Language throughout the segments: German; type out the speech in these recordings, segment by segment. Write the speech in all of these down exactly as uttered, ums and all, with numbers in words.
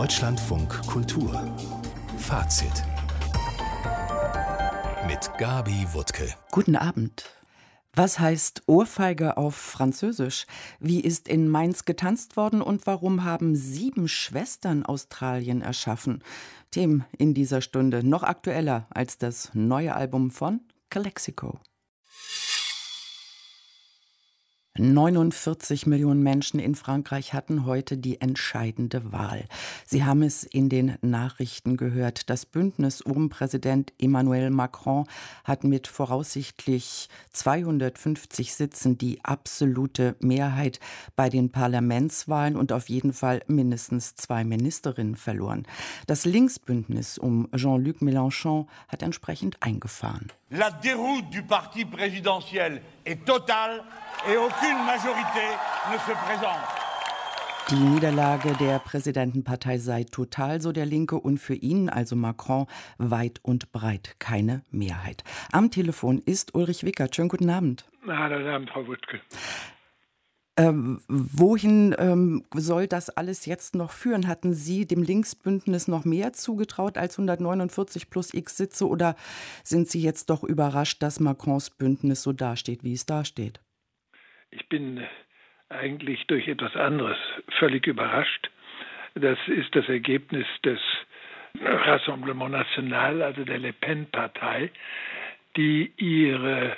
Deutschlandfunk Kultur Fazit mit Gabi Wuttke. Guten Abend. Was heißt Ohrfeige auf Französisch? Wie ist in Mainz getanzt worden und warum haben sieben Schwestern Australien erschaffen? Themen in dieser Stunde noch aktueller als das neue Album von Calexico. neunundvierzig Millionen Menschen in Frankreich hatten heute die entscheidende Wahl. Sie haben es in den Nachrichten gehört. Das Bündnis um Präsident Emmanuel Macron hat mit voraussichtlich zweihundertfünfzig Sitzen die absolute Mehrheit bei den Parlamentswahlen und auf jeden Fall mindestens zwei Ministerinnen verloren. Das Linksbündnis um Jean-Luc Mélenchon hat entsprechend eingefahren. La déroute du parti présidentiel est totale et aucune majorité ne se présente. Die Niederlage der Präsidentenpartei sei total, so der Linke, und für ihn, also Macron, weit und breit keine Mehrheit. Am Telefon ist Ulrich Wickert. Schönen guten Abend. Na, guten Abend, Frau Wuttke. Ähm, wohin ähm, soll das alles jetzt noch führen? Hatten Sie dem Linksbündnis noch mehr zugetraut als hundertneunundvierzig plus x Sitze oder sind Sie jetzt doch überrascht, dass Macrons Bündnis so dasteht, wie es dasteht? Ich bin eigentlich durch etwas anderes völlig überrascht. Das ist das Ergebnis des Rassemblement National, also der Le Pen-Partei, die ihre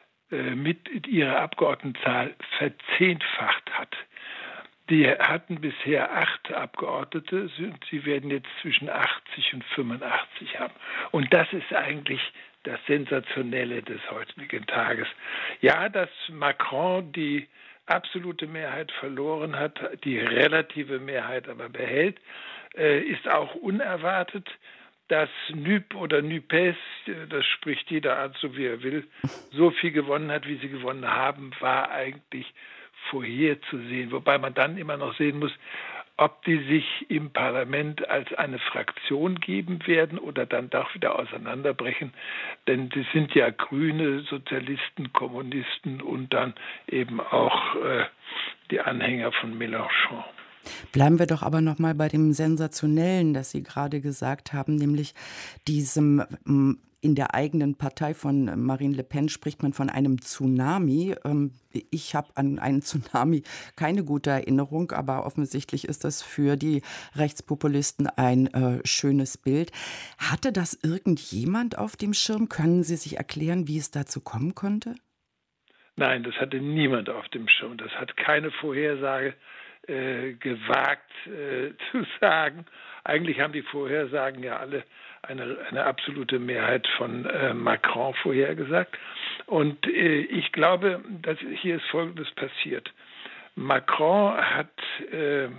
mit ihrer Abgeordnetenzahl verzehnfacht hat. Die hatten bisher acht Abgeordnete und sie werden jetzt zwischen achtzig und fünfundachtzig haben. Und das ist eigentlich das Sensationelle des heutigen Tages. Ja, dass Macron die absolute Mehrheit verloren hat, die relative Mehrheit aber behält, ist auch unerwartet. Dass N U P oder N U P E S, das spricht jeder an, so wie er will, so viel gewonnen hat, wie sie gewonnen haben, war eigentlich vorherzusehen. Wobei man dann immer noch sehen muss, ob die sich im Parlament als eine Fraktion geben werden oder dann doch wieder auseinanderbrechen. Denn die sind ja Grüne, Sozialisten, Kommunisten und dann eben auch äh, die Anhänger von Mélenchon. Bleiben wir doch aber noch mal bei dem Sensationellen, das Sie gerade gesagt haben, nämlich diesem, in der eigenen Partei von Marine Le Pen spricht man von einem Tsunami. Ich habe an einen Tsunami keine gute Erinnerung, aber offensichtlich ist das für die Rechtspopulisten ein äh, schönes Bild. Hatte das irgendjemand auf dem Schirm? Können Sie sich erklären, wie es dazu kommen konnte? Nein, das hatte niemand auf dem Schirm. Das hat keine Vorhersage Äh, gewagt äh, zu sagen. Eigentlich haben die Vorhersagen ja alle eine, eine absolute Mehrheit von äh, Macron vorhergesagt. Und äh, ich glaube, dass hier ist Folgendes passiert. Macron hat äh,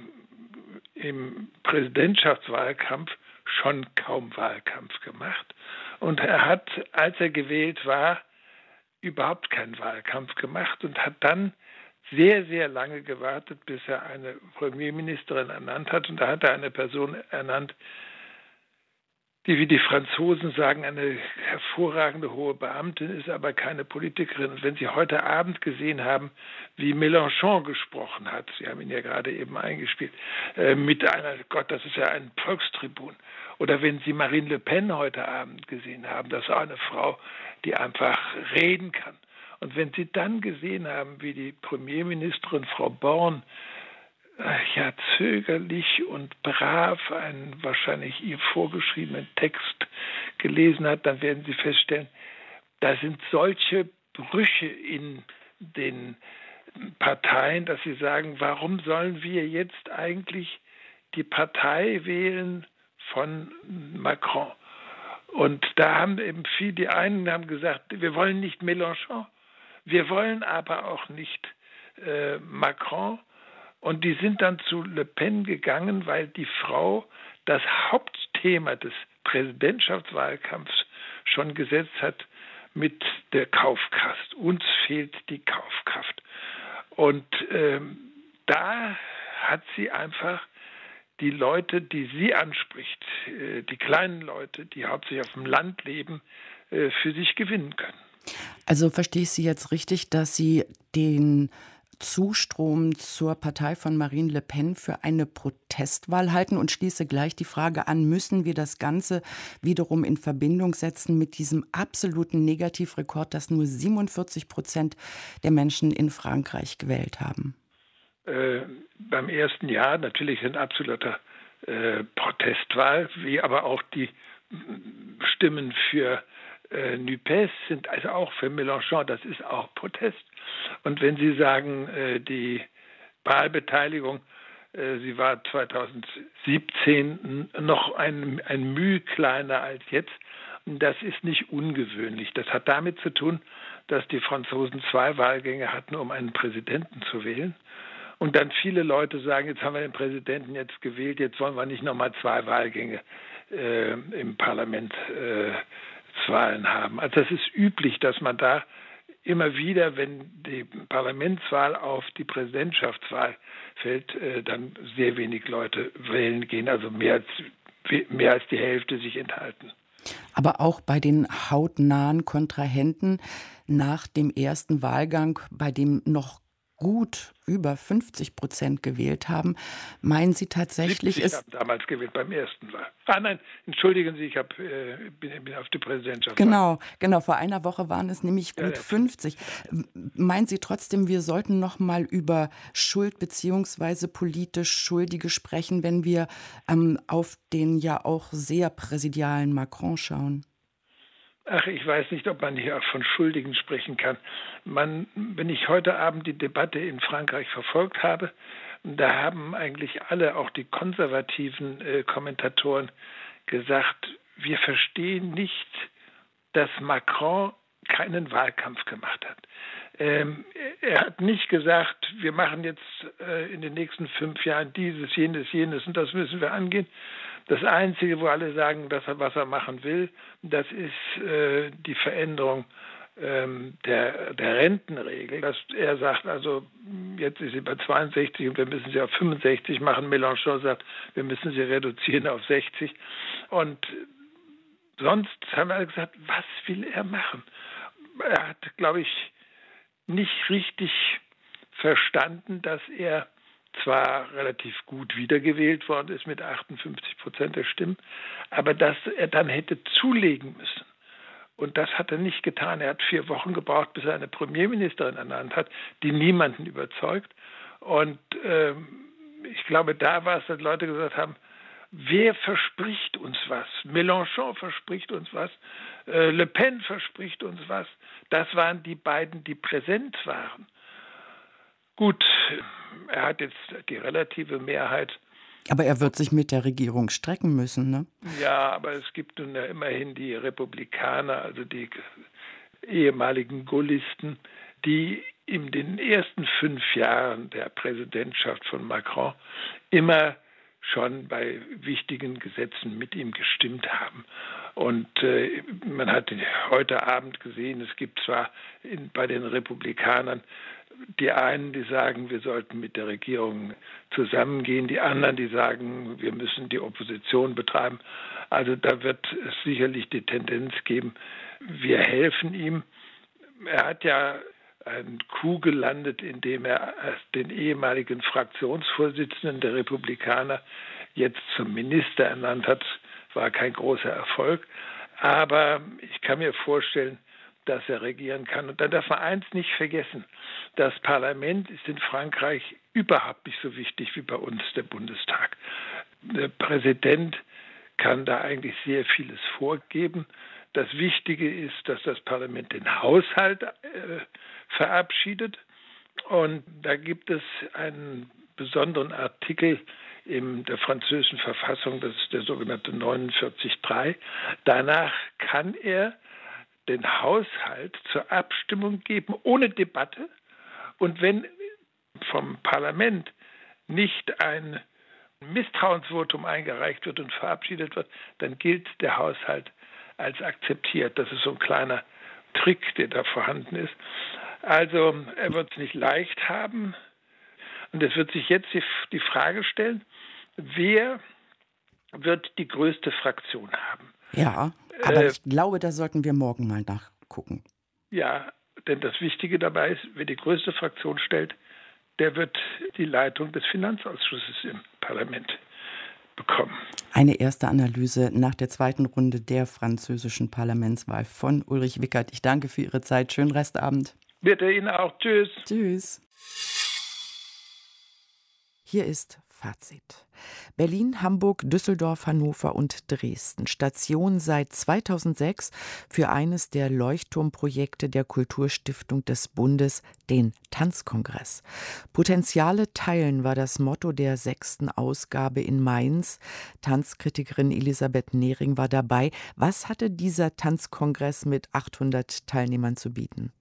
im Präsidentschaftswahlkampf schon kaum Wahlkampf gemacht. Und er hat, als er gewählt war, überhaupt keinen Wahlkampf gemacht und hat dann sehr, sehr lange gewartet, bis er eine Premierministerin ernannt hat. Und da hat er eine Person ernannt, die, wie die Franzosen sagen, eine hervorragende hohe Beamtin ist, aber keine Politikerin. Und wenn Sie heute Abend gesehen haben, wie Mélenchon gesprochen hat, Sie haben ihn ja gerade eben eingespielt, äh, mit einer, Gott, das ist ja ein Volkstribun. Oder wenn Sie Marine Le Pen heute Abend gesehen haben, das ist auch eine Frau, die einfach reden kann. Und wenn Sie dann gesehen haben, wie die Premierministerin Frau Born äh, ja zögerlich und brav einen wahrscheinlich ihr vorgeschriebenen Text gelesen hat, dann werden Sie feststellen, da sind solche Brüche in den Parteien, dass sie sagen, warum sollen wir jetzt eigentlich die Partei wählen von Macron? Und da haben eben viele, die einen haben gesagt, wir wollen nicht Mélenchon, wir wollen aber auch nicht äh, Macron. Und die sind dann zu Le Pen gegangen, weil die Frau das Hauptthema des Präsidentschaftswahlkampfs schon gesetzt hat mit der Kaufkraft. Uns fehlt die Kaufkraft. Und ähm, da hat sie einfach die Leute, die sie anspricht, äh, die kleinen Leute, die hauptsächlich auf dem Land leben, äh, für sich gewinnen können. Also verstehe ich Sie jetzt richtig, dass Sie den Zustrom zur Partei von Marine Le Pen für eine Protestwahl halten und schließe gleich die Frage an, müssen wir das Ganze wiederum in Verbindung setzen mit diesem absoluten Negativrekord, dass nur siebenundvierzig Prozent der Menschen in Frankreich gewählt haben? Äh, beim ersten Jahr natürlich ein absoluter äh, Protestwahl, wie aber auch die Stimmen für äh, Nupes sind also auch für Mélenchon, das ist auch Protest. Und wenn Sie sagen, äh, die Wahlbeteiligung, äh, sie war zweitausendsiebzehn noch ein, ein Mühe kleiner als jetzt, das ist nicht ungewöhnlich. Das hat damit zu tun, dass die Franzosen zwei Wahlgänge hatten, um einen Präsidenten zu wählen. Und dann viele Leute sagen, jetzt haben wir den Präsidenten jetzt gewählt, jetzt wollen wir nicht nochmal zwei Wahlgänge äh, im Parlament äh, Wahlen haben. Also das ist üblich, dass man da immer wieder, wenn die Parlamentswahl auf die Präsidentschaftswahl fällt, äh, dann sehr wenig Leute wählen gehen, also mehr als, mehr als die Hälfte sich enthalten. Aber auch bei den hautnahen Kontrahenten nach dem ersten Wahlgang, bei dem noch gut über fünfzig Prozent gewählt haben, meinen Sie tatsächlich, siebzig ist haben damals gewählt beim ersten Wahl. Ah nein, entschuldigen Sie, ich hab, äh, bin, bin auf die Präsidentschaft. Genau, genau. Vor einer Woche waren es nämlich gut ja, ja. fünfzig. Meinen Sie trotzdem, wir sollten noch mal über Schuld beziehungsweise politisch Schuldige sprechen, wenn wir ähm, auf den ja auch sehr präsidialen Macron schauen? Ach, ich weiß nicht, ob man hier von Schuldigen sprechen kann. Man, wenn ich heute Abend die Debatte in Frankreich verfolgt habe, da haben eigentlich alle, auch die konservativen äh, Kommentatoren, gesagt, wir verstehen nicht, dass Macron keinen Wahlkampf gemacht hat. Ähm, er hat nicht gesagt, wir machen jetzt äh, in den nächsten fünf Jahren dieses, jenes, jenes und das müssen wir angehen. Das Einzige, wo alle sagen, dass er, was er machen will, das ist äh, die Veränderung ähm, der, der Rentenregel. Dass er sagt, also jetzt ist sie bei zweiundsechzig und wir müssen sie auf fünfundsechzig machen. Mélenchon sagt, wir müssen sie reduzieren auf sechzig. Und sonst haben alle gesagt, was will er machen? Er hat, glaube ich, nicht richtig verstanden, dass er zwar relativ gut wiedergewählt worden ist mit achtundfünfzig Prozent der Stimmen, aber dass er dann hätte zulegen müssen. Und das hat er nicht getan. Er hat vier Wochen gebraucht, bis er eine Premierministerin ernannt hat, die niemanden überzeugt. Und ähm, ich glaube, da war es, dass Leute gesagt haben, wer verspricht uns was? Mélenchon verspricht uns was, äh, Le Pen verspricht uns was. Das waren die beiden, die präsent waren. Gut, er hat jetzt die relative Mehrheit. Aber er wird sich mit der Regierung strecken müssen, ne? Ja, aber es gibt nun ja immerhin die Republikaner, also die ehemaligen Gaullisten, die in den ersten fünf Jahren der Präsidentschaft von Macron immer schon bei wichtigen Gesetzen mit ihm gestimmt haben. Und äh, man hat heute Abend gesehen, es gibt zwar in, bei den Republikanern die einen, die sagen, wir sollten mit der Regierung zusammengehen, die anderen, die sagen, wir müssen die Opposition betreiben. Also da wird es sicherlich die Tendenz geben, wir helfen ihm. Er hat ja einen Coup gelandet, indem er den ehemaligen Fraktionsvorsitzenden der Republikaner jetzt zum Minister ernannt hat. War kein großer Erfolg. Aber ich kann mir vorstellen, dass er regieren kann. Und dann darf man eins nicht vergessen. Das Parlament ist in Frankreich überhaupt nicht so wichtig wie bei uns der Bundestag. Der Präsident kann da eigentlich sehr vieles vorgeben. Das Wichtige ist, dass das Parlament den Haushalt äh, verabschiedet. Und da gibt es einen besonderen Artikel in der französischen Verfassung, das ist der sogenannte neunundvierzig Absatz drei. Danach kann er den Haushalt zur Abstimmung geben, ohne Debatte. Und wenn vom Parlament nicht ein Misstrauensvotum eingereicht wird und verabschiedet wird, dann gilt der Haushalt als akzeptiert. Das ist so ein kleiner Trick, der da vorhanden ist. Also er wird es nicht leicht haben. Und es wird sich jetzt die, die Frage stellen, wer wird die größte Fraktion haben? Ja, aber äh, ich glaube, da sollten wir morgen mal nachgucken. Ja, denn das Wichtige dabei ist, wer die größte Fraktion stellt, der wird die Leitung des Finanzausschusses im Parlament bekommen. Eine erste Analyse nach der zweiten Runde der französischen Parlamentswahl von Ulrich Wickert. Ich danke für Ihre Zeit. Schönen Restabend. Bitte Ihnen auch. Tschüss. Tschüss. Hier ist Fazit. Berlin, Hamburg, Düsseldorf, Hannover und Dresden. Station seit zweitausendsechs für eines der Leuchtturmprojekte der Kulturstiftung des Bundes, den Tanzkongress. Potenziale teilen war das Motto der sechsten Ausgabe in Mainz. Tanzkritikerin Elisabeth Nehring war dabei. Was hatte dieser Tanzkongress mit achthundert Teilnehmern zu bieten?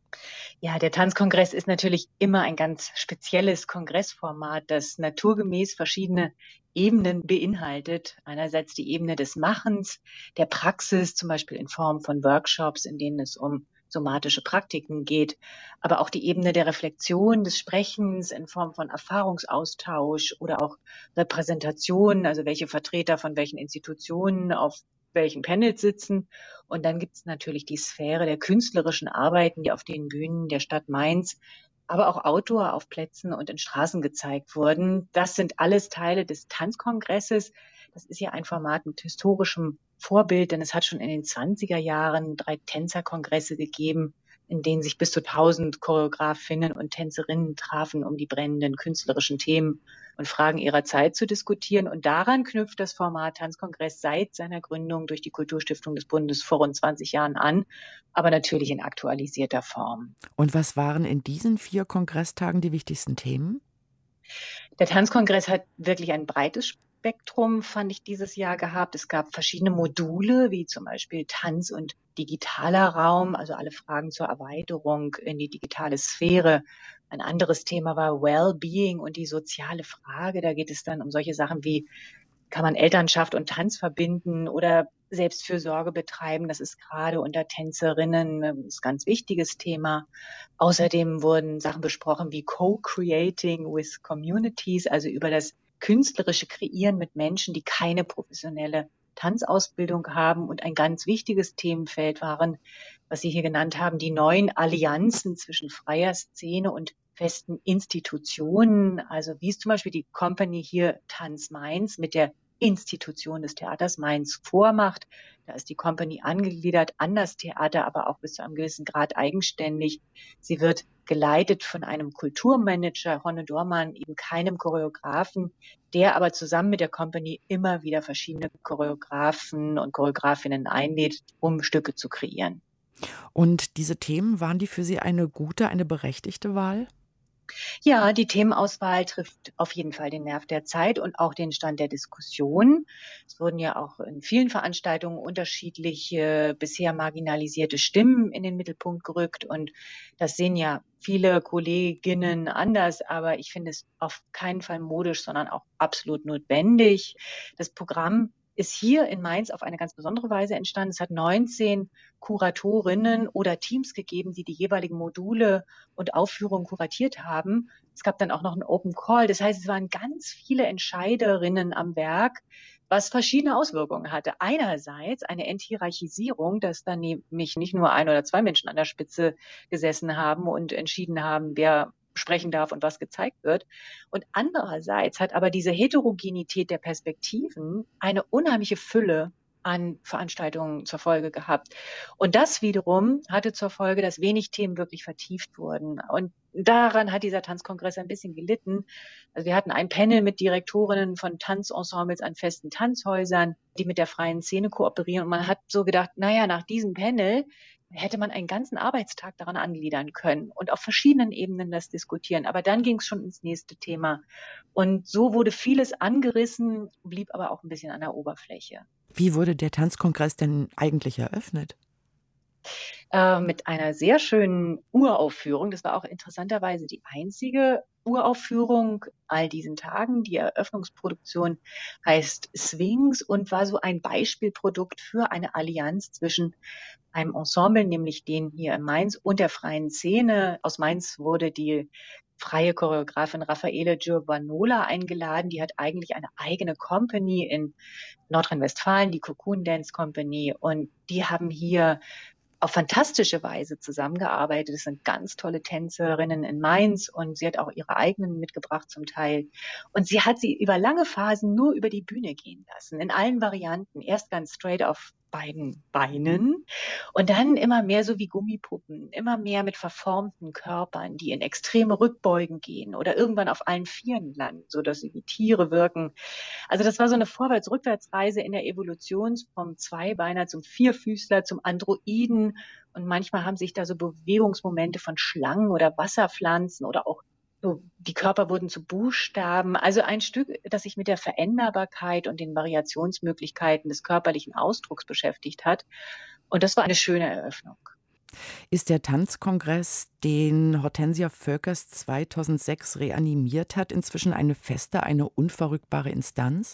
Ja, der Tanzkongress ist natürlich immer ein ganz spezielles Kongressformat, das naturgemäß verschiedene Ebenen beinhaltet. Einerseits die Ebene des Machens, der Praxis, zum Beispiel in Form von Workshops, in denen es um somatische Praktiken geht, aber auch die Ebene der Reflexion, des Sprechens in Form von Erfahrungsaustausch oder auch Repräsentation, also welche Vertreter von welchen Institutionen auf welchen Panels sitzen. Und dann gibt es natürlich die Sphäre der künstlerischen Arbeiten, die auf den Bühnen der Stadt Mainz, aber auch Outdoor auf Plätzen und in Straßen gezeigt wurden. Das sind alles Teile des Tanzkongresses. Das ist ja ein Format mit historischem Vorbild, denn es hat schon in den zwanziger Jahren drei Tänzerkongresse gegeben, in denen sich bis zu tausend Choreografinnen und Tänzerinnen trafen, um die brennenden künstlerischen Themen und Fragen ihrer Zeit zu diskutieren. Und daran knüpft das Format Tanzkongress seit seiner Gründung durch die Kulturstiftung des Bundes vor rund zwanzig Jahren an, aber natürlich in aktualisierter Form. Und was waren in diesen vier Kongresstagen die wichtigsten Themen? Der Tanzkongress hat wirklich ein breites Spektrum, fand ich, dieses Jahr gehabt. Es gab verschiedene Module, wie zum Beispiel Tanz und digitaler Raum, also alle Fragen zur Erweiterung in die digitale Sphäre. Ein anderes Thema war Wellbeing und die soziale Frage. Da geht es dann um solche Sachen wie, kann man Elternschaft und Tanz verbinden oder Selbstfürsorge betreiben? Das ist gerade unter Tänzerinnen ein ganz wichtiges Thema. Außerdem wurden Sachen besprochen wie Co-Creating with Communities, also über das künstlerische Kreieren mit Menschen, die keine professionelle Tanzausbildung haben. Und ein ganz wichtiges Themenfeld waren, was Sie hier genannt haben, die neuen Allianzen zwischen freier Szene und festen Institutionen. Also wie es zum Beispiel die Company hier Tanz Mainz mit der Institution des Theaters Mainz vormacht. Da ist die Company angegliedert an das Theater, aber auch bis zu einem gewissen Grad eigenständig. Sie wird geleitet von einem Kulturmanager, Honne Dormann, eben keinem Choreografen, der aber zusammen mit der Company immer wieder verschiedene Choreografen und Choreografinnen einlädt, um Stücke zu kreieren. Und diese Themen, waren die für Sie eine gute, eine berechtigte Wahl? Ja, die Themenauswahl trifft auf jeden Fall den Nerv der Zeit und auch den Stand der Diskussion. Es wurden ja auch in vielen Veranstaltungen unterschiedliche, bisher marginalisierte Stimmen in den Mittelpunkt gerückt. Und das sehen ja viele Kolleginnen anders, aber ich finde es auf keinen Fall modisch, sondern auch absolut notwendig. Das Programm ist hier in Mainz auf eine ganz besondere Weise entstanden. Es hat neunzehn Kuratorinnen oder Teams gegeben, die die jeweiligen Module und Aufführungen kuratiert haben. Es gab dann auch noch einen Open Call. Das heißt, es waren ganz viele Entscheiderinnen am Werk, was verschiedene Auswirkungen hatte. Einerseits eine Enthierarchisierung, dass dann nämlich nicht nur ein oder zwei Menschen an der Spitze gesessen haben und entschieden haben, wer sprechen darf und was gezeigt wird. Und andererseits hat aber diese Heterogenität der Perspektiven eine unheimliche Fülle an Veranstaltungen zur Folge gehabt. Und das wiederum hatte zur Folge, dass wenig Themen wirklich vertieft wurden. Und daran hat dieser Tanzkongress ein bisschen gelitten. Also wir hatten ein Panel mit Direktorinnen von Tanzensembles an festen Tanzhäusern, die mit der freien Szene kooperieren. Und man hat so gedacht, naja, nach diesem Panel hätte man einen ganzen Arbeitstag daran angliedern können und auf verschiedenen Ebenen das diskutieren. Aber dann ging es schon ins nächste Thema. Und so wurde vieles angerissen, blieb aber auch ein bisschen an der Oberfläche. Wie wurde der Tanzkongress denn eigentlich eröffnet? Äh, mit einer sehr schönen Uraufführung. Das war auch interessanterweise die einzige Uraufführung all diesen Tagen. Die Eröffnungsproduktion heißt Swings und war so ein Beispielprodukt für eine Allianz zwischen einem Ensemble, nämlich den hier in Mainz, und der freien Szene. Aus Mainz wurde die freie Choreografin Raffaele Giovanola eingeladen. Die hat eigentlich eine eigene Company in Nordrhein-Westfalen, die Cocoon Dance Company. Und die haben hier auf fantastische Weise zusammengearbeitet. Es sind ganz tolle Tänzerinnen in Mainz und sie hat auch ihre eigenen mitgebracht zum Teil. Und sie hat sie über lange Phasen nur über die Bühne gehen lassen, in allen Varianten. Erst ganz straight auf beiden Beinen und dann immer mehr so wie Gummipuppen, immer mehr mit verformten Körpern, die in extreme Rückbeugen gehen oder irgendwann auf allen Vieren landen, sodass sie wie Tiere wirken. Also das war so eine Vorwärts-Rückwärts-Reise in der Evolution vom Zweibeiner zum Vierfüßler, zum Androiden und manchmal haben sich da so Bewegungsmomente von Schlangen oder Wasserpflanzen oder auch so, die Körper wurden zu Buchstaben. Also ein Stück, das sich mit der Veränderbarkeit und den Variationsmöglichkeiten des körperlichen Ausdrucks beschäftigt hat. Und das war eine schöne Eröffnung. Ist der Tanzkongress, den Hortensia Völkers zweitausendsechs reanimiert hat, inzwischen eine feste, eine unverrückbare Instanz?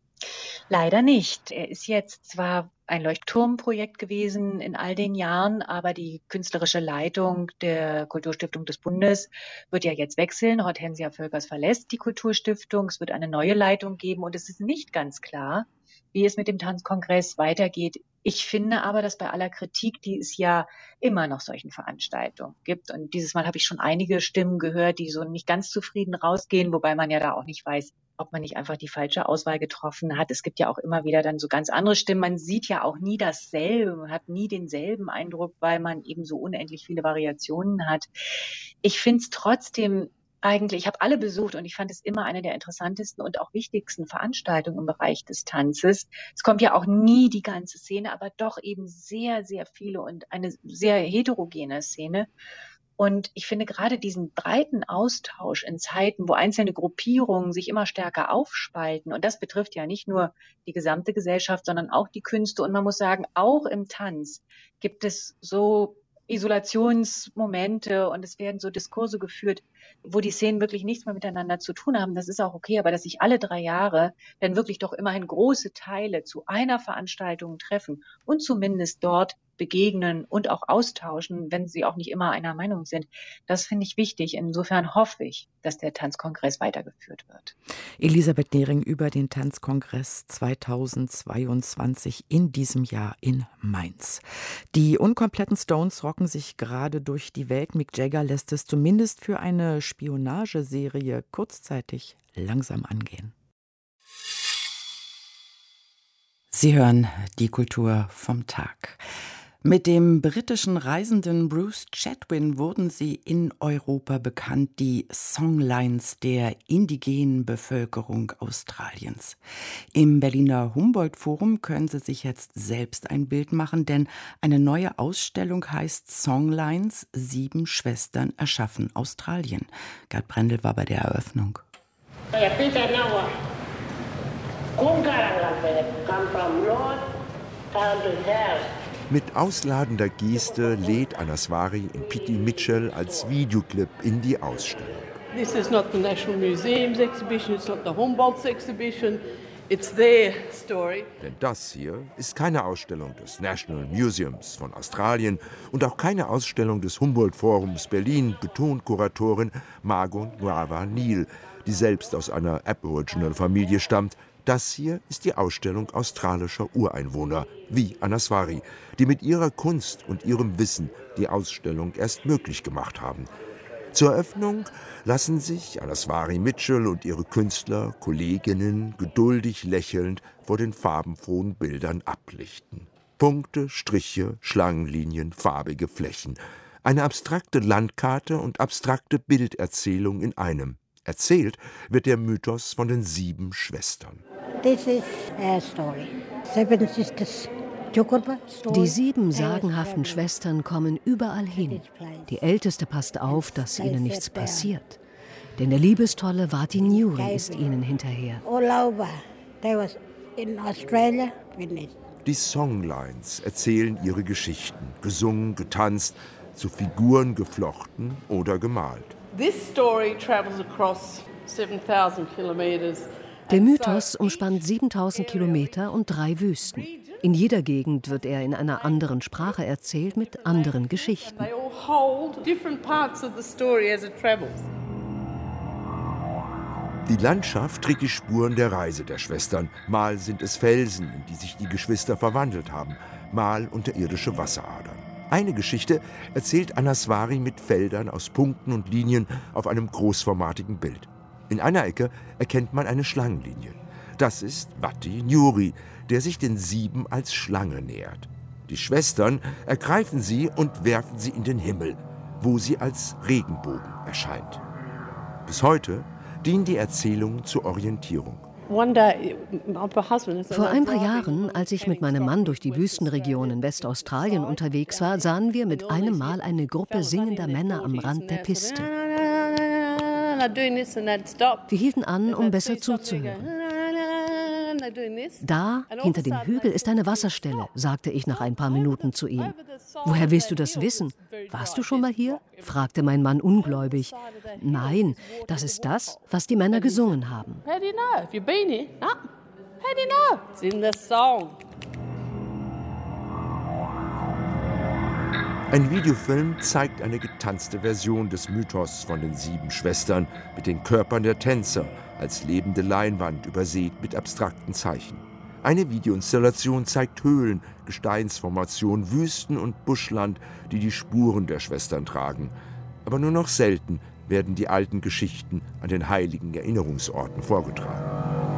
Leider nicht. Er ist jetzt zwar ein Leuchtturmprojekt gewesen in all den Jahren, aber die künstlerische Leitung der Kulturstiftung des Bundes wird ja jetzt wechseln. Hortensia Völkers verlässt die Kulturstiftung. Es wird eine neue Leitung geben und es ist nicht ganz klar, wie es mit dem Tanzkongress weitergeht. Ich finde aber, dass bei aller Kritik, die es ja immer noch solchen Veranstaltungen gibt, und dieses Mal habe ich schon einige Stimmen gehört, die so nicht ganz zufrieden rausgehen, wobei man ja da auch nicht weiß, ob man nicht einfach die falsche Auswahl getroffen hat. Es gibt ja auch immer wieder dann so ganz andere Stimmen. Man sieht ja auch nie dasselbe, man hat nie denselben Eindruck, weil man eben so unendlich viele Variationen hat. Ich finde es trotzdem eigentlich, ich habe alle besucht und ich fand es immer eine der interessantesten und auch wichtigsten Veranstaltungen im Bereich des Tanzes. Es kommt ja auch nie die ganze Szene, aber doch eben sehr, sehr viele und eine sehr heterogene Szene. Und ich finde gerade diesen breiten Austausch in Zeiten, wo einzelne Gruppierungen sich immer stärker aufspalten, und das betrifft ja nicht nur die gesamte Gesellschaft, sondern auch die Künste. Und man muss sagen, auch im Tanz gibt es so Isolationsmomente und es werden so Diskurse geführt, wo die Szenen wirklich nichts mehr miteinander zu tun haben. Das ist auch okay, aber dass sich alle drei Jahre dann wirklich doch immerhin große Teile zu einer Veranstaltung treffen und zumindest dort begegnen und auch austauschen, wenn sie auch nicht immer einer Meinung sind. Das finde ich wichtig. Insofern hoffe ich, dass der Tanzkongress weitergeführt wird. Elisabeth Nehring über den Tanzkongress zweitausendzweiundzwanzig in diesem Jahr in Mainz. Die unkompletten Stones rocken sich gerade durch die Welt. Mick Jagger lässt es zumindest für eine Spionageserie kurzzeitig langsam angehen. Sie hören die Kultur vom Tag. Mit dem britischen Reisenden Bruce Chatwin wurden sie in Europa bekannt, die Songlines der indigenen Bevölkerung Australiens. Im Berliner Humboldt-Forum können Sie sich jetzt selbst ein Bild machen, denn eine neue Ausstellung heißt Songlines, sieben Schwestern erschaffen Australien. Gerd Brendel war bei der Eröffnung. Mit ausladender Geste lädt Anaswari in Piti Mitchell als Videoclip in die Ausstellung. This is not the National Museum's exhibition, it's not the Humboldt's exhibition, it's their story. Denn das hier ist keine Ausstellung des National Museums von Australien und auch keine Ausstellung des Humboldt-Forums Berlin, betont Kuratorin Margot Nguava-Neal, die selbst aus einer Aboriginal-Familie stammt. Das hier ist die Ausstellung australischer Ureinwohner, wie Anaswari, die mit ihrer Kunst und ihrem Wissen die Ausstellung erst möglich gemacht haben. Zur Eröffnung lassen sich Anaswari Mitchell und ihre Künstler, Kolleginnen geduldig lächelnd vor den farbenfrohen Bildern ablichten. Punkte, Striche, Schlangenlinien, farbige Flächen. Eine abstrakte Landkarte und abstrakte Bilderzählung in einem. Erzählt wird der Mythos von den sieben Schwestern. Die sieben sagenhaften Schwestern kommen überall hin. Die älteste passt auf, dass ihnen nichts passiert. Denn der liebestolle Vati Newry ist ihnen hinterher. Die Songlines erzählen ihre Geschichten, gesungen, getanzt, zu Figuren geflochten oder gemalt. This story travels across seven thousand kilometers. Der Mythos umspannt siebentausend Kilometer und drei Wüsten. In jeder Gegend wird er in einer anderen Sprache erzählt, mit anderen Geschichten. They all hold different parts of the story as it travels. Die Landschaft trägt die Spuren der Reise der Schwestern. Mal sind es Felsen, in die sich die Geschwister verwandelt haben, mal unterirdische Wasseradern. Eine Geschichte erzählt Anaswari mit Feldern aus Punkten und Linien auf einem großformatigen Bild. In einer Ecke erkennt man eine Schlangenlinie. Das ist Vati Njuri, der sich den Sieben als Schlange nähert. Die Schwestern ergreifen sie und werfen sie in den Himmel, wo sie als Regenbogen erscheint. Bis heute dienen die Erzählungen zur Orientierung. Vor ein paar Jahren, als ich mit meinem Mann durch die Wüstenregion in Westaustralien unterwegs war, sahen wir mit einem Mal eine Gruppe singender Männer am Rand der Piste. Wir hielten an, um besser zuzuhören. Da, hinter dem Hügel, ist eine Wasserstelle, sagte ich nach ein paar Minuten zu ihm. Woher willst du das wissen? Warst du schon mal hier? Fragte mein Mann ungläubig. Nein, das ist das, was die Männer gesungen haben. Ein Videofilm zeigt eine getanzte Version des Mythos von den sieben Schwestern mit den Körpern der Tänzer als lebende Leinwand übersät mit abstrakten Zeichen. Eine Videoinstallation zeigt Höhlen, Gesteinsformationen, Wüsten und Buschland, die die Spuren der Schwestern tragen. Aber nur noch selten werden die alten Geschichten an den heiligen Erinnerungsorten vorgetragen.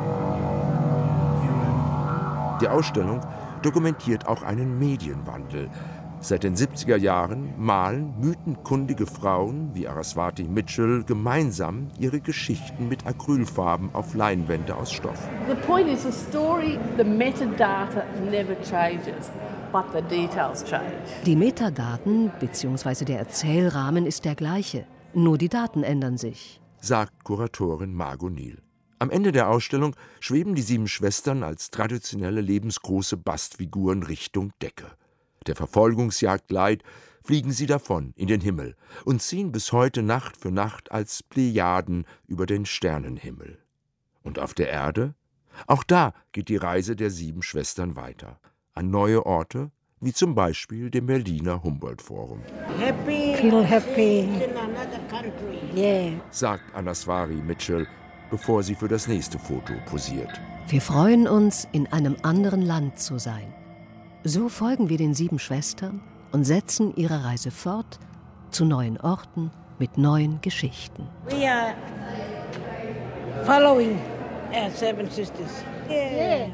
Die Ausstellung dokumentiert auch einen Medienwandel. Seit den siebziger Jahren malen mythenkundige Frauen wie Araswati Mitchell gemeinsam ihre Geschichten mit Acrylfarben auf Leinwände aus Stoff. The point is the story, the metadata never changes, but the details change. Die Metadaten bzw. der Erzählrahmen ist der gleiche, nur die Daten ändern sich, sagt Kuratorin Margot Neal. Am Ende der Ausstellung schweben die sieben Schwestern als traditionelle lebensgroße Bastfiguren Richtung Decke. Der Verfolgungsjagd leid, fliegen sie davon in den Himmel und ziehen bis heute Nacht für Nacht als Plejaden über den Sternenhimmel. Und auf der Erde? Auch da geht die Reise der sieben Schwestern weiter. An neue Orte, wie zum Beispiel dem Berliner Humboldt-Forum. Happy, feel happy in another country. Yeah, sagt Anaswari Mitchell, bevor sie für das nächste Foto posiert. Wir freuen uns, in einem anderen Land zu sein. So folgen wir den sieben Schwestern und setzen ihre Reise fort zu neuen Orten mit neuen Geschichten. We are following our seven sisters. Yeah.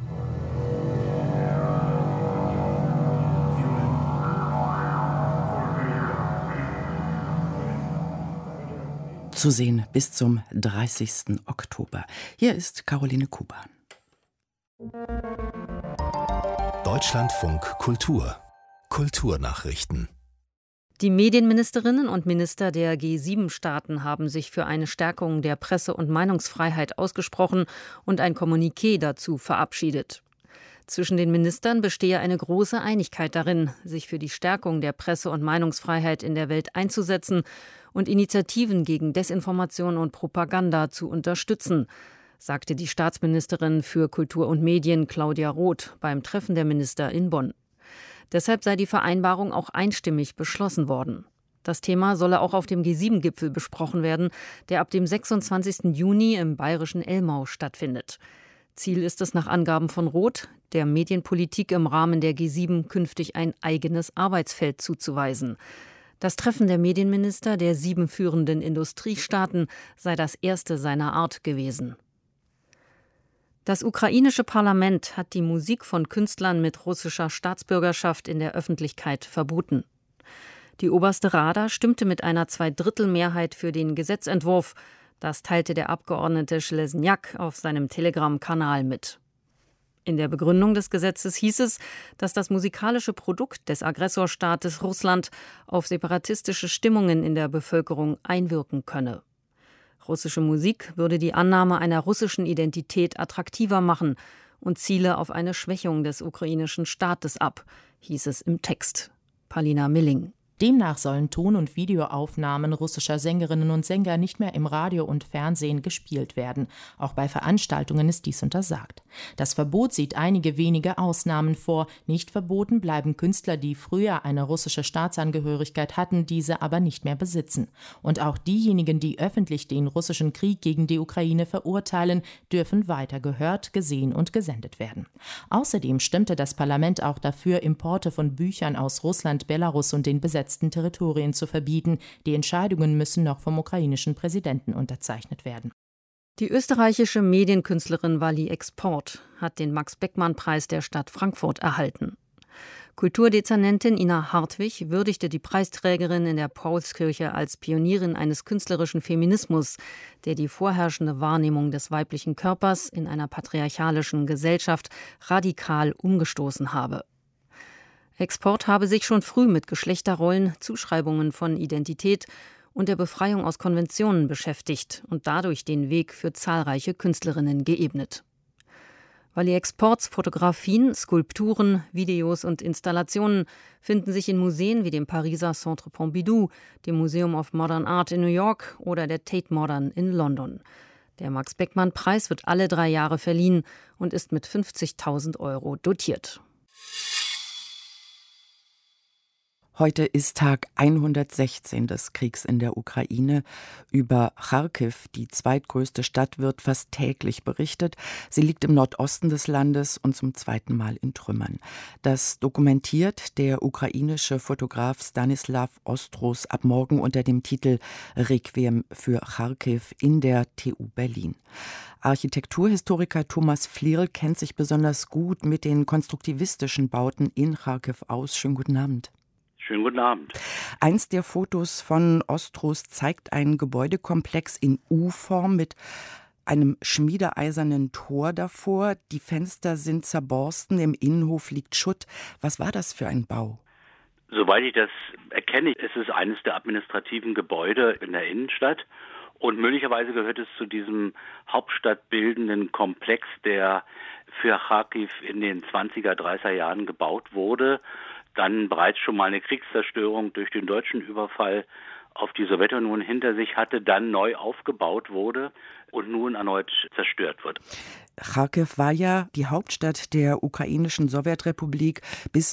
Zu sehen bis zum dreißigsten Oktober. Hier ist Caroline Kuban. Deutschlandfunk Kultur. Kulturnachrichten. Die Medienministerinnen und Minister der G sieben Staaten haben sich für eine Stärkung der Presse- und Meinungsfreiheit ausgesprochen und ein Kommuniqué dazu verabschiedet. Zwischen den Ministern bestehe eine große Einigkeit darin, sich für die Stärkung der Presse- und Meinungsfreiheit in der Welt einzusetzen und Initiativen gegen Desinformation und Propaganda zu unterstützen, sagte die Staatsministerin für Kultur und Medien Claudia Roth beim Treffen der Minister in Bonn. Deshalb sei die Vereinbarung auch einstimmig beschlossen worden. Das Thema solle auch auf dem G sieben Gipfel besprochen werden, der ab dem sechsundzwanzigsten Juni im bayerischen Elmau stattfindet. Ziel ist es nach Angaben von Roth, der Medienpolitik im Rahmen der G sieben künftig ein eigenes Arbeitsfeld zuzuweisen. Das Treffen der Medienminister der sieben führenden Industriestaaten sei das erste seiner Art gewesen. Das ukrainische Parlament hat die Musik von Künstlern mit russischer Staatsbürgerschaft in der Öffentlichkeit verboten. Die oberste Rada stimmte mit einer Zweidrittelmehrheit für den Gesetzentwurf. Das teilte der Abgeordnete Schlesniak auf seinem Telegram-Kanal mit. In der Begründung des Gesetzes hieß es, dass das musikalische Produkt des Aggressorstaates Russland auf separatistische Stimmungen in der Bevölkerung einwirken könne. Russische Musik würde die Annahme einer russischen Identität attraktiver machen und ziele auf eine Schwächung des ukrainischen Staates ab, hieß es im Text. Palina Milling. Demnach sollen Ton- und Videoaufnahmen russischer Sängerinnen und Sänger nicht mehr im Radio und Fernsehen gespielt werden. Auch bei Veranstaltungen ist dies untersagt. Das Verbot sieht einige wenige Ausnahmen vor. Nicht verboten bleiben Künstler, die früher eine russische Staatsangehörigkeit hatten, diese aber nicht mehr besitzen. Und auch diejenigen, die öffentlich den russischen Krieg gegen die Ukraine verurteilen, dürfen weiter gehört, gesehen und gesendet werden. Außerdem stimmte das Parlament auch dafür, Importe von Büchern aus Russland, Belarus und den besetzten Territorien zu verbieten. Die Entscheidungen müssen noch vom ukrainischen Präsidenten unterzeichnet werden. Die österreichische Medienkünstlerin Wally Export hat den Max-Beckmann-Preis der Stadt Frankfurt erhalten. Kulturdezernentin Ina Hartwig würdigte die Preisträgerin in der Paulskirche als Pionierin eines künstlerischen Feminismus, der die vorherrschende Wahrnehmung des weiblichen Körpers in einer patriarchalischen Gesellschaft radikal umgestoßen habe. Export habe sich schon früh mit Geschlechterrollen, Zuschreibungen von Identität und der Befreiung aus Konventionen beschäftigt und dadurch den Weg für zahlreiche Künstlerinnen geebnet. Wally Exports Fotografien, Skulpturen, Videos und Installationen finden sich in Museen wie dem Pariser Centre Pompidou, dem Museum of Modern Art in New York oder der Tate Modern in London. Der Max-Beckmann-Preis wird alle drei Jahre verliehen und ist mit fünfzigtausend Euro dotiert. Heute ist Tag hundertsechzehn des Kriegs in der Ukraine. Über Charkiw, die zweitgrößte Stadt, wird fast täglich berichtet. Sie liegt im Nordosten des Landes und zum zweiten Mal in Trümmern. Das dokumentiert der ukrainische Fotograf Stanislav Ostros ab morgen unter dem Titel Requiem für Charkiw in der T U Berlin. Architekturhistoriker Thomas Flierl kennt sich besonders gut mit den konstruktivistischen Bauten in Charkiw aus. Schönen guten Abend. Schönen guten Abend. Eins der Fotos von Ostros zeigt einen Gebäudekomplex in U-Form mit einem schmiedeeisernen Tor davor. Die Fenster sind zerborsten, im Innenhof liegt Schutt. Was war das für ein Bau? Soweit ich das erkenne, ist es eines der administrativen Gebäude in der Innenstadt. Und möglicherweise gehört es zu diesem hauptstadtbildenden Komplex, der für Charkiw in den zwanziger, dreißiger Jahren gebaut wurde. Dann bereits schon mal eine Kriegszerstörung durch den deutschen Überfall auf die Sowjetunion hinter sich hatte, dann neu aufgebaut wurde und nun erneut zerstört wird. Charkiw war ja die Hauptstadt der ukrainischen Sowjetrepublik bis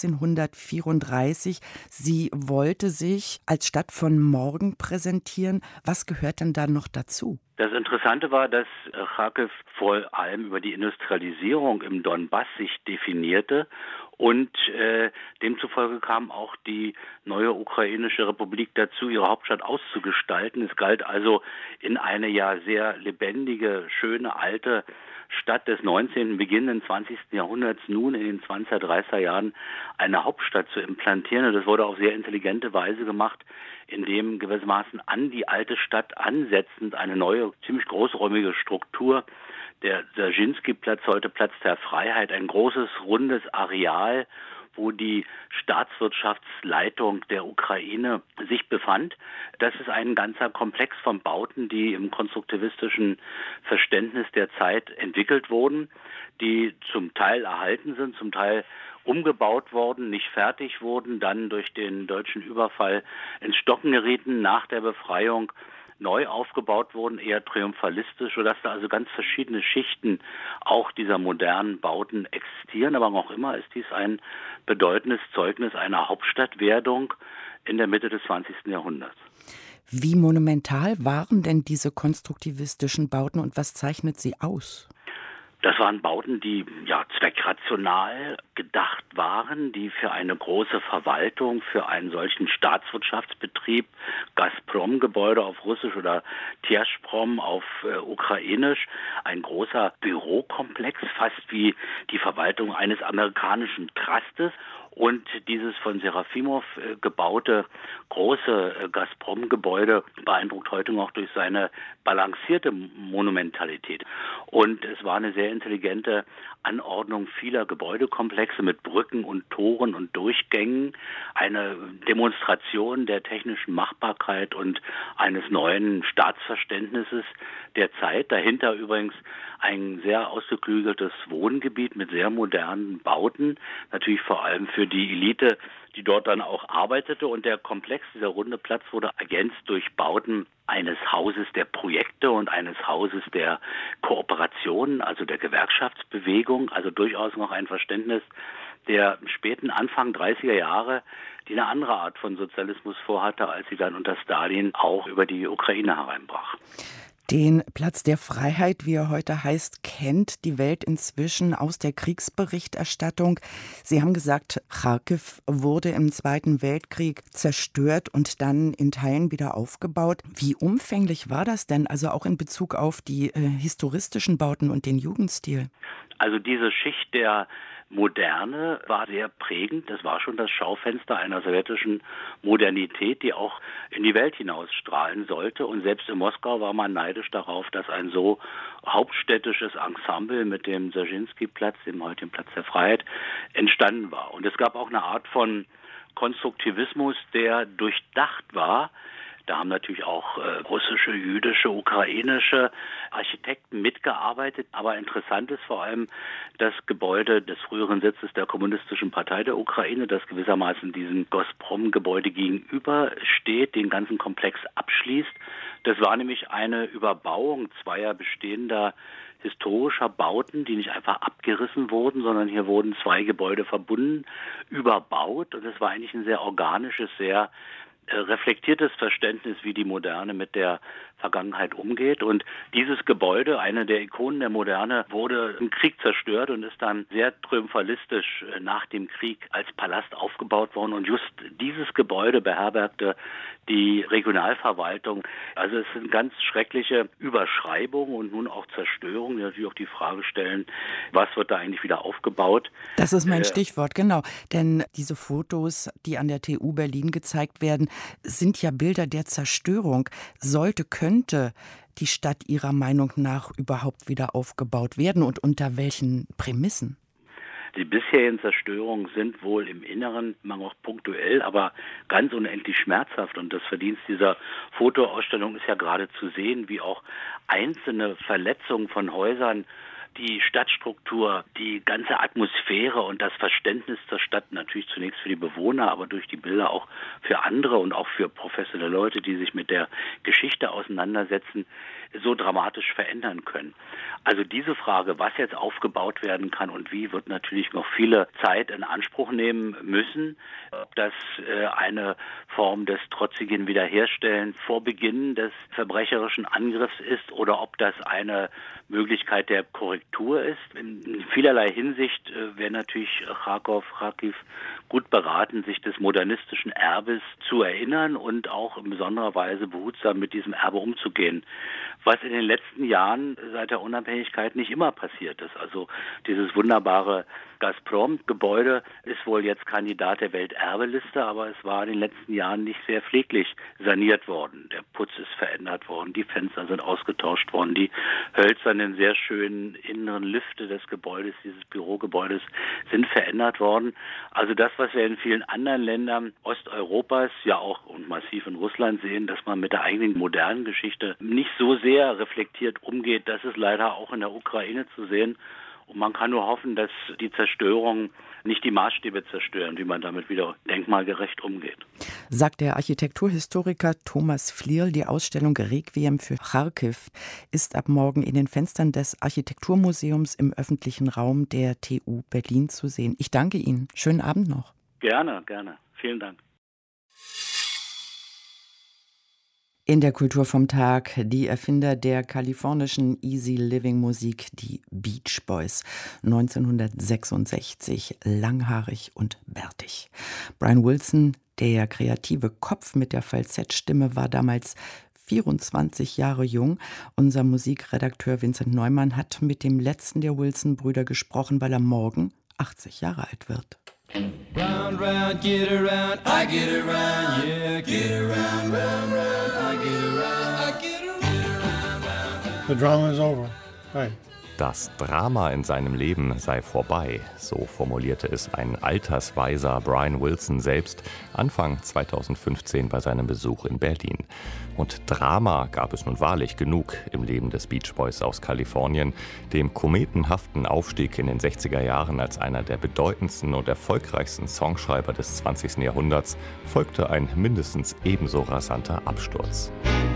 neunzehnhundertvierunddreißig. Sie wollte sich als Stadt von morgen präsentieren. Was gehört denn da noch dazu? Das Interessante war, dass Charkiw vor allem über die Industrialisierung im Donbass sich definierte und äh, demzufolge kam auch die neue ukrainische Republik dazu, ihre Hauptstadt auszugestalten. Es galt also in eine ja sehr lebendige, schöne, alte Stadt des neunzehnten, beginnenden zwanzigsten Jahrhunderts nun in den zwanziger, dreißiger Jahren eine Hauptstadt zu implantieren. Und das wurde auf sehr intelligente Weise gemacht, indem gewissermaßen an die alte Stadt ansetzend eine neue, ziemlich großräumige Struktur, der Dzerzhinsky-Platz, heute Platz der Freiheit, ein großes, rundes Areal, wo die Staatswirtschaftsleitung der Ukraine sich befand. Das ist ein ganzer Komplex von Bauten, die im konstruktivistischen Verständnis der Zeit entwickelt wurden, die zum Teil erhalten sind, zum Teil umgebaut worden, nicht fertig wurden, dann durch den deutschen Überfall ins Stocken gerieten, nach der Befreiung neu aufgebaut wurden, eher triumphalistisch, sodass da also ganz verschiedene Schichten auch dieser modernen Bauten existieren. Aber noch immer ist dies ein bedeutendes Zeugnis einer Hauptstadtwerdung in der Mitte des zwanzigsten Jahrhunderts. Wie monumental waren denn diese konstruktivistischen Bauten und was zeichnet sie aus? Das waren Bauten, die ja zweckrational gedacht waren, die für eine große Verwaltung, für einen solchen Staatswirtschaftsbetrieb, Gazprom-Gebäude auf Russisch oder Tjashprom auf äh, Ukrainisch, ein großer Bürokomplex, fast wie die Verwaltung eines amerikanischen Trustes. Und dieses von Serafimow äh, gebaute große äh, Gazprom-Gebäude beeindruckt heute noch durch seine balancierte Monumentalität. Und es war eine sehr intelligente Anordnung vieler Gebäudekomplexe mit Brücken und Toren und Durchgängen, eine Demonstration der technischen Machbarkeit und eines neuen Staatsverständnisses der Zeit. Dahinter übrigens ein sehr ausgeklügeltes Wohngebiet mit sehr modernen Bauten, natürlich vor allem für für die Elite, die dort dann auch arbeitete. Und der Komplex, dieser runde Platz, wurde ergänzt durch Bauten eines Hauses der Projekte und eines Hauses der Kooperation, also der Gewerkschaftsbewegung, also durchaus noch ein Verständnis der späten Anfang dreißiger Jahre, die eine andere Art von Sozialismus vorhatte, als sie dann unter Stalin auch über die Ukraine hereinbrach. Den Platz der Freiheit, wie er heute heißt, kennt die Welt inzwischen aus der Kriegsberichterstattung. Sie haben gesagt, Charkiw wurde im Zweiten Weltkrieg zerstört und dann in Teilen wieder aufgebaut. Wie umfänglich war das denn, also auch in Bezug auf die äh, historistischen Bauten und den Jugendstil? Also diese Schicht der Moderne war sehr prägend. Das war schon das Schaufenster einer sowjetischen Modernität, die auch in die Welt hinaus strahlen sollte. Und selbst in Moskau war man neidisch darauf, dass ein so hauptstädtisches Ensemble mit dem Dzerzhinsky-Platz, dem heutigen Platz der Freiheit, entstanden war. Und es gab auch eine Art von Konstruktivismus, der durchdacht war. Da haben natürlich auch äh, russische, jüdische, ukrainische Architekten mitgearbeitet. Aber interessant ist vor allem das Gebäude des früheren Sitzes der Kommunistischen Partei der Ukraine, das gewissermaßen diesem Gazprom-Gebäude gegenüber steht, den ganzen Komplex abschließt. Das war nämlich eine Überbauung zweier bestehender historischer Bauten, die nicht einfach abgerissen wurden, sondern hier wurden zwei Gebäude verbunden, überbaut. Und es war eigentlich ein sehr organisches, sehr reflektiertes Verständnis, wie die Moderne mit der Vergangenheit umgeht. Und dieses Gebäude, eine der Ikonen der Moderne, wurde im Krieg zerstört und ist dann sehr triumphalistisch nach dem Krieg als Palast aufgebaut worden. Und just dieses Gebäude beherbergte die Regionalverwaltung. Also es sind ganz schreckliche Überschreibungen und nun auch Zerstörungen, die natürlich auch die Frage stellen, was wird da eigentlich wieder aufgebaut? Das ist mein äh, Stichwort, genau. Denn diese Fotos, die an der T U Berlin gezeigt werden, sind ja Bilder der Zerstörung. Sollte, könnte die Stadt Ihrer Meinung nach überhaupt wieder aufgebaut werden und unter welchen Prämissen? Die bisherigen Zerstörungen sind wohl im Inneren, manchmal auch punktuell, aber ganz unendlich schmerzhaft. Und das Verdienst dieser Fotoausstellung ist ja gerade zu sehen, wie auch einzelne Verletzungen von Häusern die Stadtstruktur, die ganze Atmosphäre und das Verständnis zur Stadt natürlich zunächst für die Bewohner, aber durch die Bilder auch für andere und auch für professionelle Leute, die sich mit der Geschichte auseinandersetzen, so dramatisch verändern können. Also diese Frage, was jetzt aufgebaut werden kann und wie, wird natürlich noch viele Zeit in Anspruch nehmen müssen. Ob das äh, eine Form des trotzigen Wiederherstellens vor Beginn des verbrecherischen Angriffs ist oder ob das eine Möglichkeit der Korrektur ist. In vielerlei Hinsicht äh, wäre natürlich Charkow, Charkiw gut beraten, sich des modernistischen Erbes zu erinnern und auch in besonderer Weise behutsam mit diesem Erbe umzugehen. Was in den letzten Jahren seit der Unabhängigkeit nicht immer passiert ist. Also dieses wunderbare Gazprom-Gebäude ist wohl jetzt Kandidat der Welterbeliste, aber es war in den letzten Jahren nicht sehr pfleglich saniert worden. Der Putz ist verändert worden, die Fenster sind ausgetauscht worden, die hölzernen, sehr schönen inneren Lüfte des Gebäudes, dieses Bürogebäudes, sind verändert worden. Also das, was wir in vielen anderen Ländern Osteuropas, ja auch und massiv in Russland sehen, dass man mit der eigenen modernen Geschichte nicht so sehr reflektiert umgeht, das ist leider auch in der Ukraine zu sehen. Und man kann nur hoffen, dass die Zerstörung nicht die Maßstäbe zerstören, wie man damit wieder denkmalgerecht umgeht. Sagt der Architekturhistoriker Thomas Flierl. Die Ausstellung Requiem für Charkiw ist ab morgen in den Fenstern des Architekturmuseums im öffentlichen Raum der T U Berlin zu sehen. Ich danke Ihnen. Schönen Abend noch. Gerne, gerne. Vielen Dank. In der Kultur vom Tag die Erfinder der kalifornischen Easy Living Musik, die Beach Boys, neunzehnhundertsechsundsechzig, langhaarig und bärtig. Brian Wilson, der kreative Kopf mit der Falsettstimme, war damals vierundzwanzig Jahre jung. Unser Musikredakteur Vincent Neumann hat mit dem letzten der Wilson-Brüder gesprochen, weil er morgen achtzig Jahre alt wird. Round, round, get around, I get around, yeah, get around, round, round, I get around, I get around, round, round. The drama is over. Right. Das Drama in seinem Leben sei vorbei, so formulierte es ein altersweiser Brian Wilson selbst Anfang zweitausendfünfzehn bei seinem Besuch in Berlin. Und Drama gab es nun wahrlich genug im Leben des Beach Boys aus Kalifornien. Dem kometenhaften Aufstieg in den sechziger Jahren als einer der bedeutendsten und erfolgreichsten Songschreiber des zwanzigsten Jahrhunderts folgte ein mindestens ebenso rasanter Absturz.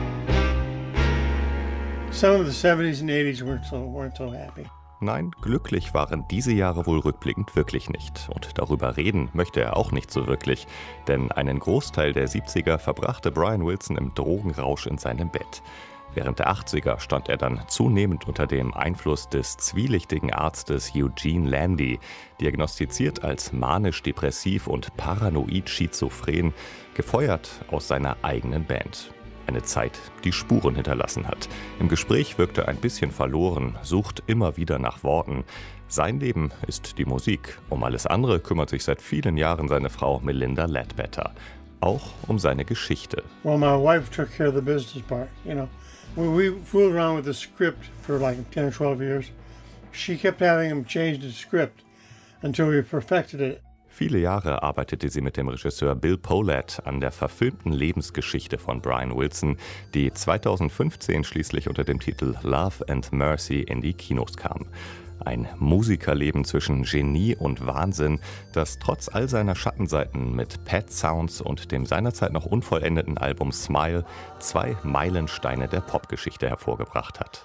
Some of the seventies and eighties weren't so, weren't so happy. Nein, glücklich waren diese Jahre wohl rückblickend wirklich nicht. Und darüber reden möchte er auch nicht so wirklich. Denn einen Großteil der siebziger verbrachte Brian Wilson im Drogenrausch in seinem Bett. Während der achtziger stand er dann zunehmend unter dem Einfluss des zwielichtigen Arztes Eugene Landy, diagnostiziert als manisch-depressiv und paranoid-schizophren, gefeuert aus seiner eigenen Band. Eine Zeit, die Spuren hinterlassen hat. Im Gespräch wirkt er ein bisschen verloren, sucht immer wieder nach Worten. Sein Leben ist die Musik. Um alles andere kümmert sich seit vielen Jahren seine Frau Melinda Ledbetter. Auch um seine Geschichte. Well, my wife took care of the business part, you know. When we fooled around with the script for like ten or twelve years, she kept having him change the script until we perfected it. Viele Jahre arbeitete sie mit dem Regisseur Bill Pohlad an der verfilmten Lebensgeschichte von Brian Wilson, die zweitausendfünfzehn schließlich unter dem Titel Love and Mercy in die Kinos kam. Ein Musikerleben zwischen Genie und Wahnsinn, das trotz all seiner Schattenseiten mit Pet Sounds und dem seinerzeit noch unvollendeten Album Smile zwei Meilensteine der Popgeschichte hervorgebracht hat.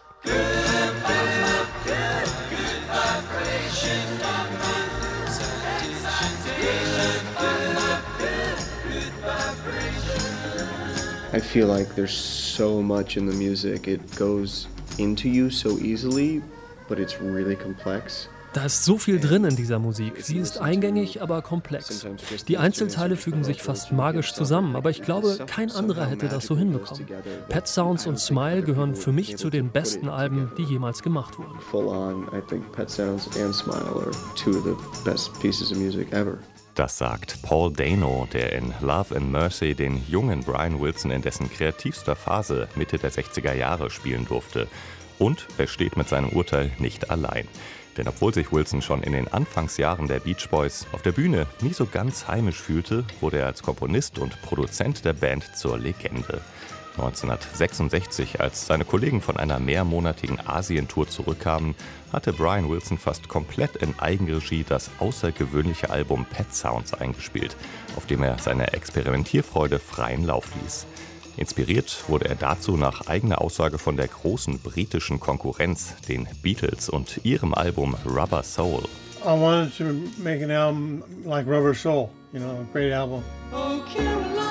I feel like there's so much in the music. It goes into you so easily, but it's really complex. Da ist so viel drin in dieser Musik. Sie ist eingängig, aber komplex. Die Einzelteile fügen sich fast magisch zusammen, aber ich glaube, kein anderer hätte das so hinbekommen. Pet Sounds und Smile gehören für mich zu den besten Alben, die jemals gemacht wurden. Full on, I think Pet Sounds and Smile are two of the best pieces of music ever. Das sagt Paul Dano, der in Love and Mercy den jungen Brian Wilson in dessen kreativster Phase Mitte der sechziger Jahre spielen durfte. Und er steht mit seinem Urteil nicht allein. Denn obwohl sich Wilson schon in den Anfangsjahren der Beach Boys auf der Bühne nie so ganz heimisch fühlte, wurde er als Komponist und Produzent der Band zur Legende. neunzehnhundertsechsundsechzig, als seine Kollegen von einer mehrmonatigen Asientour zurückkamen, hatte Brian Wilson fast komplett in Eigenregie das außergewöhnliche Album Pet Sounds eingespielt, auf dem er seine Experimentierfreude freien Lauf ließ. Inspiriert wurde er dazu nach eigener Aussage von der großen britischen Konkurrenz, den Beatles und ihrem Album Rubber Soul. I wanted to make an album like Rubber Soul, you know, a great album. Oh, Carolina.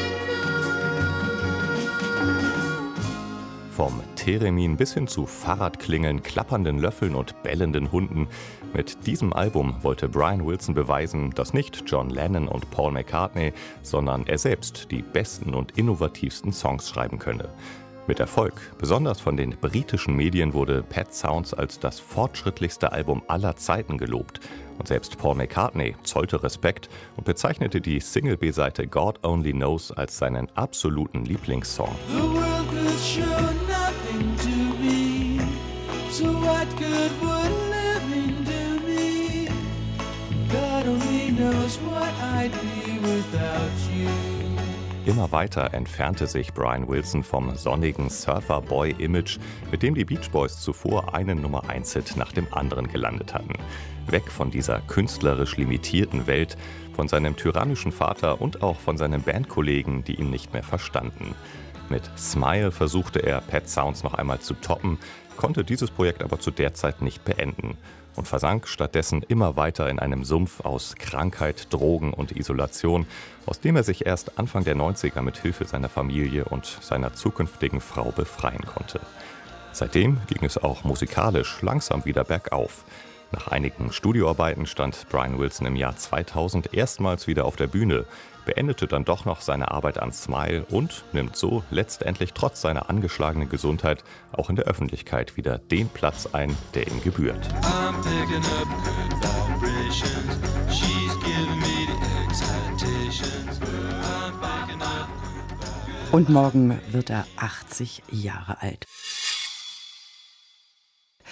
Vom Theremin bis hin zu Fahrradklingeln, klappernden Löffeln und bellenden Hunden. Mit diesem Album wollte Brian Wilson beweisen, dass nicht John Lennon und Paul McCartney, sondern er selbst die besten und innovativsten Songs schreiben könne. Mit Erfolg, besonders von den britischen Medien, wurde Pet Sounds als das fortschrittlichste Album aller Zeiten gelobt. Und selbst Paul McCartney zollte Respekt und bezeichnete die Single-B-Seite God Only Knows als seinen absoluten Lieblingssong. The world could show nothing to me, so what good would living do me? God only knows what I'd be without you. Immer weiter entfernte sich Brian Wilson vom sonnigen Surfer-Boy-Image, mit dem die Beach Boys zuvor einen Nummer eins Hit nach dem anderen gelandet hatten. Weg von dieser künstlerisch limitierten Welt, von seinem tyrannischen Vater und auch von seinen Bandkollegen, die ihn nicht mehr verstanden. Mit Smile versuchte er, Pet Sounds noch einmal zu toppen, konnte dieses Projekt aber zu der Zeit nicht beenden und versank stattdessen immer weiter in einem Sumpf aus Krankheit, Drogen und Isolation, aus dem er sich erst Anfang der neunziger mit Hilfe seiner Familie und seiner zukünftigen Frau befreien konnte. Seitdem ging es auch musikalisch langsam wieder bergauf. Nach einigen Studioarbeiten stand Brian Wilson im Jahr zweitausend erstmals wieder auf der Bühne, beendete dann doch noch seine Arbeit an Smile und nimmt so letztendlich trotz seiner angeschlagenen Gesundheit auch in der Öffentlichkeit wieder den Platz ein, der ihm gebührt. I'm picking up good vibrations. She's giving me the excitations. I'm picking up good vibrations. Und morgen wird er achtzig Jahre alt.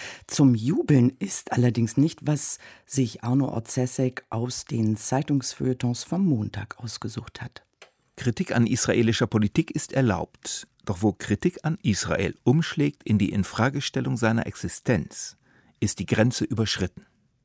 Zum Jubeln ist allerdings nicht, was sich Arno Orzeszek aus den Zeitungsfeuilletons vom Montag ausgesucht hat. Kritik an israelischer Politik ist erlaubt. Doch wo Kritik an Israel umschlägt in die Infragestellung seiner Existenz, ist die Grenze überschritten.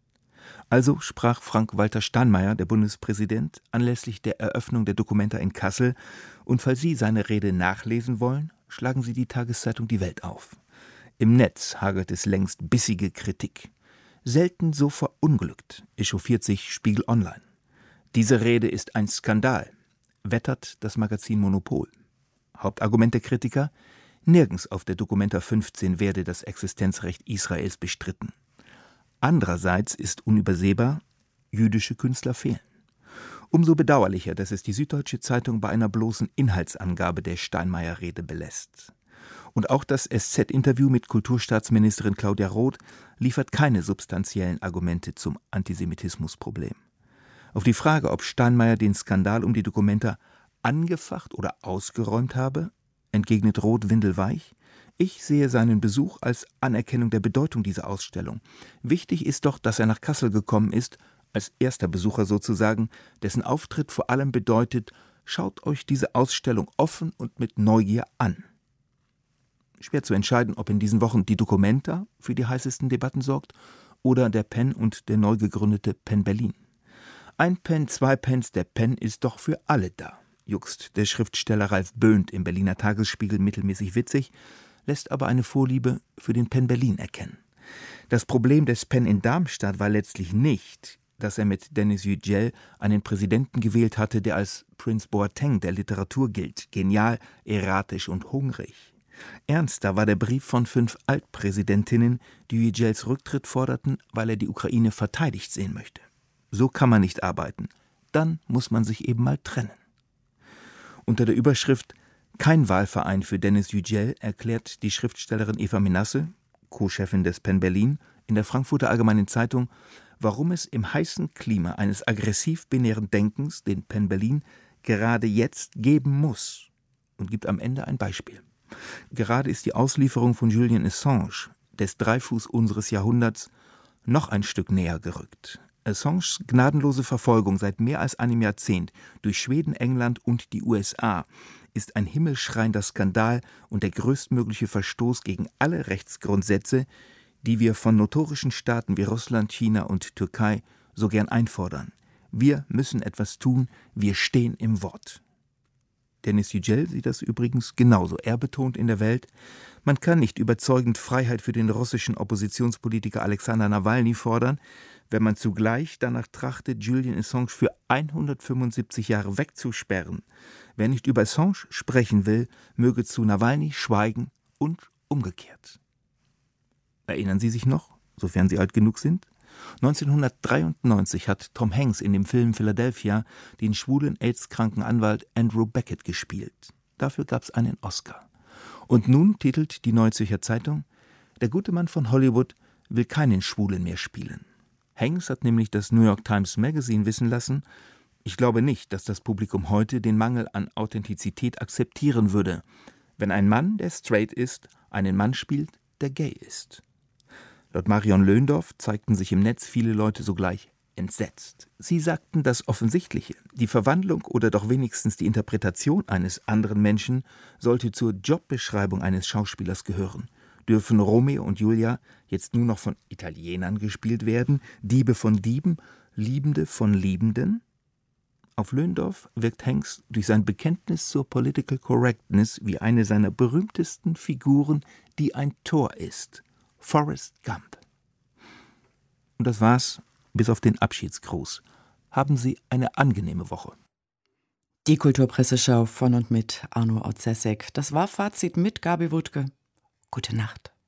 Also sprach Frank-Walter Steinmeier, der Bundespräsident, anlässlich der Eröffnung der Documenta in Kassel. Und falls Sie seine Rede nachlesen wollen, schlagen Sie die Tageszeitung Die Welt auf. Im Netz hagelt es längst bissige Kritik. Selten so verunglückt, echauffiert sich Spiegel Online. Diese Rede ist ein Skandal, wettert das Magazin Monopol. Hauptargument der Kritiker: Nirgends auf der Documenta fünfzehn werde das Existenzrecht Israels bestritten. Andererseits ist unübersehbar, jüdische Künstler fehlen. Umso bedauerlicher, dass es die Süddeutsche Zeitung bei einer bloßen Inhaltsangabe der Steinmeier-Rede belässt. Und auch das S Z-Interview mit Kulturstaatsministerin Claudia Roth liefert keine substanziellen Argumente zum Antisemitismusproblem. Auf die Frage, ob Steinmeier den Skandal um die Documenta angefacht oder ausgeräumt habe, entgegnet Roth windelweich: Ich sehe seinen Besuch als Anerkennung der Bedeutung dieser Ausstellung. Wichtig ist doch, dass er nach Kassel gekommen ist, als erster Besucher sozusagen, dessen Auftritt vor allem bedeutet: Schaut euch diese Ausstellung offen und mit Neugier an. Schwer zu entscheiden, ob in diesen Wochen die Documenta für die heißesten Debatten sorgt oder der Penn und der neu gegründete Penn Berlin. Ein Penn, zwei Penns, der Penn ist doch für alle da, juckst der Schriftsteller Ralf Böhnt im Berliner Tagesspiegel mittelmäßig witzig, lässt aber eine Vorliebe für den Penn Berlin erkennen. Das Problem des Penn in Darmstadt war letztlich nicht, dass er mit Denis Yücel einen Präsidenten gewählt hatte, der als Prince Boateng der Literatur gilt, genial, erratisch und hungrig. Ernster war der Brief von fünf Altpräsidentinnen, die Yücels Rücktritt forderten, weil er die Ukraine verteidigt sehen möchte. So kann man nicht arbeiten. Dann muss man sich eben mal trennen. Unter der Überschrift »Kein Wahlverein für Denis Yücel« erklärt die Schriftstellerin Eva Menasse, Co-Chefin des Penn Berlin, in der Frankfurter Allgemeinen Zeitung, warum es im heißen Klima eines aggressiv-binären Denkens, den Penn Berlin, gerade jetzt geben muss, und gibt am Ende ein Beispiel. Gerade ist die Auslieferung von Julian Assange, des Dreifuß unseres Jahrhunderts, noch ein Stück näher gerückt. Assanges gnadenlose Verfolgung seit mehr als einem Jahrzehnt durch Schweden, England und die U S A ist ein himmelschreiender Skandal und der größtmögliche Verstoß gegen alle Rechtsgrundsätze, die wir von notorischen Staaten wie Russland, China und Türkei so gern einfordern. Wir müssen etwas tun, wir stehen im Wort. Denis Yücel sieht das übrigens genauso. Er betont in der Welt, man kann nicht überzeugend Freiheit für den russischen Oppositionspolitiker Alexander Nawalny fordern, wenn man zugleich danach trachtet, Julian Assange für hundertfünfundsiebzig Jahre wegzusperren. Wer nicht über Assange sprechen will, möge zu Nawalny schweigen und umgekehrt. Erinnern Sie sich noch, sofern Sie alt genug sind? neunzehnhundertdreiundneunzig hat Tom Hanks in dem Film Philadelphia den schwulen AIDS-kranken Anwalt Andrew Beckett gespielt. Dafür gab es einen Oscar. Und nun titelt die Neue Zürcher Zeitung, der gute Mann von Hollywood will keinen Schwulen mehr spielen. Hanks hat nämlich das New York Times Magazine wissen lassen, ich glaube nicht, dass das Publikum heute den Mangel an Authentizität akzeptieren würde, wenn ein Mann, der straight ist, einen Mann spielt, der gay ist. Laut Marion Löndorf zeigten sich im Netz viele Leute sogleich entsetzt. Sie sagten das Offensichtliche. Die Verwandlung oder doch wenigstens die Interpretation eines anderen Menschen sollte zur Jobbeschreibung eines Schauspielers gehören. Dürfen Romeo und Julia jetzt nur noch von Italienern gespielt werden, Diebe von Dieben, Liebende von Liebenden? Auf Löndorf wirkt Hanks durch sein Bekenntnis zur Political Correctness wie eine seiner berühmtesten Figuren, die ein Tor ist. Forrest Gump. Und das war's, bis auf den Abschiedsgruß. Haben Sie eine angenehme Woche. Die Kulturpresseschau von und mit Arno Orzeszek. Das war Fazit mit Gabi Wuttke. Gute Nacht.